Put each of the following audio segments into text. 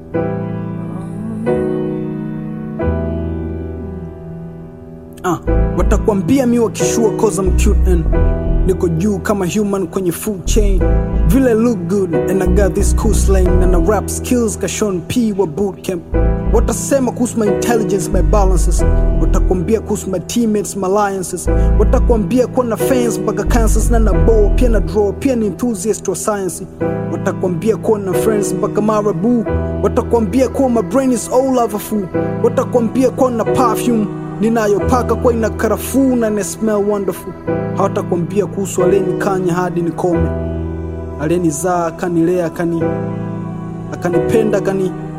Watakwambia mi wakishua cause I'm cute and niko juu kama human kwenye food chain. Vile look good and I got this cool slang and I rap skills ka Sean P wa bootcamp. Watasema kuhusu my intelligence, my balances. Watakwambia kuhusu my teammates, my alliances. Watakwambia kuwa na fans mpaka cancers na ball, pia na draw, pia ni enthusiast wa science. Watakwambia kuwa na friends mpaka marabu. Watakwambia kuwa my brain is all overfull. Watakwambia kuwa na perfume ninayopaka kwa ina karafuu na ne smell wonderful. Hawatakwambia kuhusu aliyenikanya hadi nikome, aliyenizaa akanilea akanipenda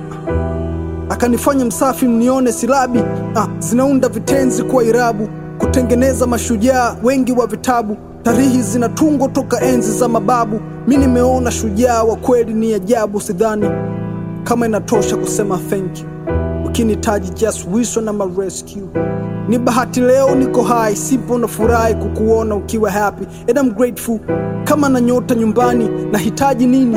akanifanya msafi mnione silabi. Zinaunda vitenzi kwa irabu kutengeneza mashujaa wengi wa vitabu. Tarihi zinatungwa toka enzi za mababu. Mi nimeona shujaa wa kweli ni ajabu. Sidhani kama inatosha kusema thank you. Ukinitaji just wish on my rescue. Ni bahati leo niko high, sipo na furahi kukuona ukiwa happy and I'm grateful. Kama na nyota nyumbani, nahitaji nini?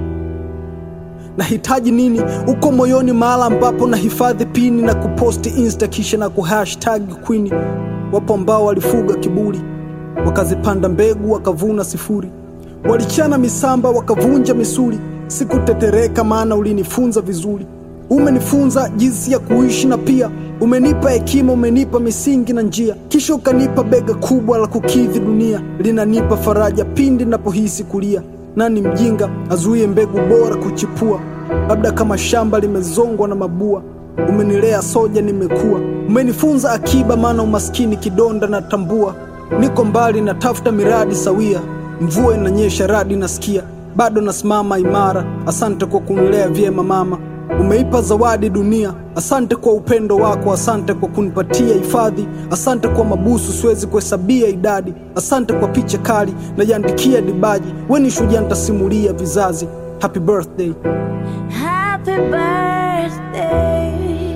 Nahitaji nini? Uko moyoni mahala ambapo nahifadhi pini na kuposti insta kisha na kuhashtag queen. Wapo ambao walifuga kiburi, wakazipanda mbegu wakavuna sifuri. Walichana misamba wakavunja misuli. Sikutetereka maana ulinifunza vizuri. Umenifunza jinsi ya kuishi na pia umenipa hekima, umenipa misingi na njia. Kisha ukanipa bega kubwa la kukidhi dunia. Linanipa faraja pindi napohisi kulia. Nani mjinga azuie mbegu bora kuchipua? Labda kama shamba limezongwa na mabua. Umenilea soja nimekuwa. Umenifunza akiba maana umaskini kidonda na tambua. Niko mbali na tafuta miradi sawia. Mvua inanyesha radi nasikia. Bado nasimama imara. Asante kwa kunilea vyema mama. Umeipa zawadi dunia. Asante kwa upendo wako. Asante kwa kunipatia hifadhi. Asante kwa mabusu siwezi kuhesabia idadi. Asante kwa picha kali najiandikia dibaji. Wewe ni shujaa nitasimulia vizazi. Happy birthday. Happy birthday.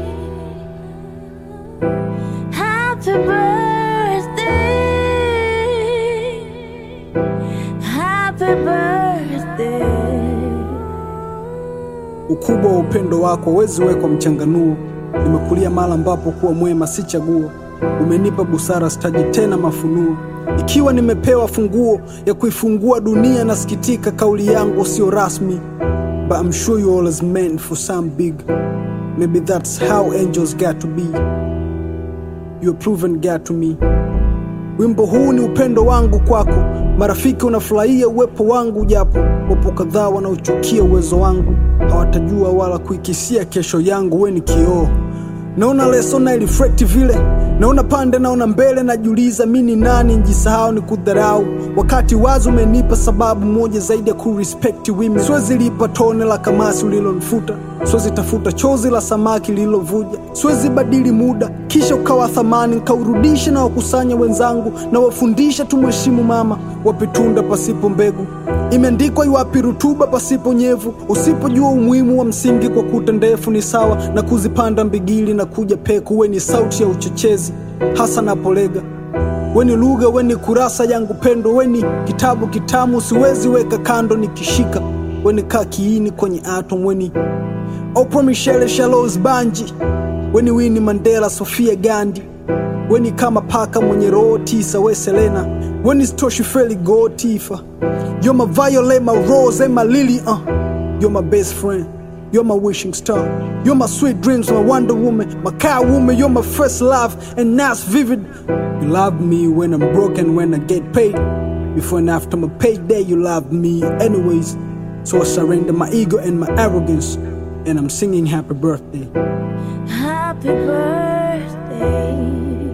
Happy birthday. Happy birthday. Ukubwa wa upendo wako huwezi wekwa mchanganuo. Nimekulia mahali ambapo kuwa mwema si chaguo. Umenipa busara sitaji tena mafunuo. Ikiwa nimepewa funguo ya kuifungua dunia, nasikitika kauli yangu sio rasmi. But I'm sure you always meant for some big. Maybe that's how angels got to be. You're proven God to me. Wimbo huu ni upendo wangu kwako. Marafiki unafurahia uwepo wangu japo wapo kadhaa wanaochukia uwezo wangu. Hawatajua wala kuikisia kesho yangu. We ni kioo. Naona leso na reflect vile. Naona pande naona mbele najiuliza mimi ni nani njisahau ni kudharau. Wakati wazo umenipa sababu moja zaidi ya kurespect women. Siwezi lipa tone la kamasi ulilonifuta. Siwezi tafuta chozi la samaki lililovuja. Siwezi badili muda kisha ukawa thamani nikaurudisha na wakusanya wenzangu na wafundisha tumheshimu mama. Wapi tunda pasipo mbegu. Imeandikwa iwapi rutuba pasipo nyevu. Usipojua umuhimu wa msingi kwa kuta ndefu ni sawa na kuzipanda mbigili na kuja peku. We ni sauti ya uchochezi hasa napolega. We ni lugha, we ni kurasa yangu pendo. We ni kitabu kitamu siwezi weka kando nikishika. We ni kiini kwenye atom. We ni Oprah Michelle Charles Banji. We ni Winnie Mandela Sophia Gandhi. We ni kama paka mwenye roho tisa. We Selena. We ni Stoshi Feli Go Tifa. You're my violet, my rose and my lily. You're my best friend. You're my wishing star. You're my sweet dreams, my Wonder Woman, my cow woman. You're my first love and that's vivid. You love me when I'm broken, when I get paid. Before and after my payday, you love me anyways. So I surrender my ego and my arrogance. And I'm singing happy birthday. Happy birthday.